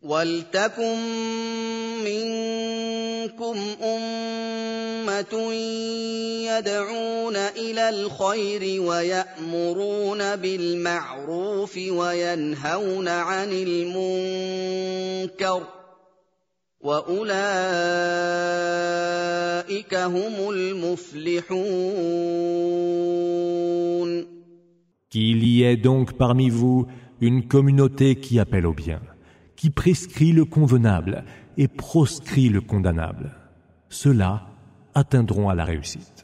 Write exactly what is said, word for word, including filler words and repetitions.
وَلْتَكُن مِّنكُمْ أُمَّةٌ يَدْعُونَ إِلَى الْخَيْرِ وَيَأْمُرُونَ بِالْمَعْرُوفِ وَيَنْهَوْنَ عَنِ الْمُنكَرِ ۚ وَأُولَٰئِكَ هُمُ الْمُفْلِحُونَ. Qu'il y ait donc parmi vous une communauté qui appelle au bien, qui prescrit le convenable et proscrit le condamnable. Ceux-là atteindront à la réussite.